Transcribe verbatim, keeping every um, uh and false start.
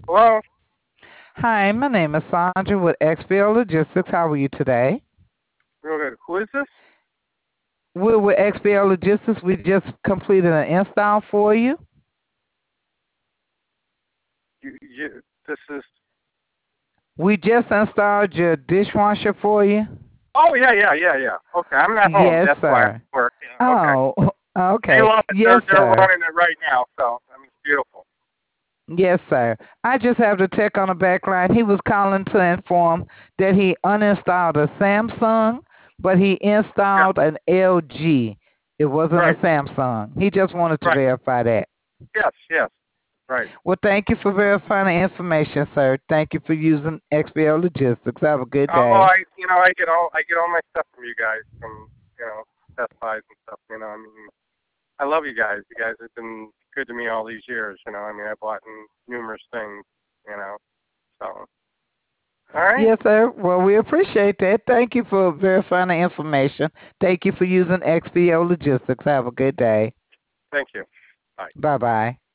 Hello. Hi, my name is Sandra with X P L Logistics. How are you today? Real good. Who is this? We're with X P L Logistics. We just completed an install for you. You, you, this is. We just installed your dishwasher for you. Oh yeah, yeah, yeah, yeah. Okay, I'm at home. Yes, That's why I'm sir. at work. Yeah. Okay. Oh, They okay. love it. They're Yes, they're sir. running it right now. So I mean, it's beautiful. Yes, sir. I just have the tech on the back line. He was calling to inform that he uninstalled a Samsung, but he Yeah. installed an L G. It wasn't a Right. Samsung. He just wanted to Right. verify that. Yes. Yes. Right. Well, thank you for verifying the information, sir. Thank you for using X B L Logistics. Have a good Oh, day. I you know I get all I get all my stuff from you guys from you know Best Buys and stuff. You know I mean I love you guys. You guys have been good to me all these years. You know I mean I bought in numerous things. You know so all right. Yes, sir. Well, we appreciate that. Thank you for verifying the information. Thank you for using X B L Logistics. Have a good day. Thank you. Bye. Bye bye.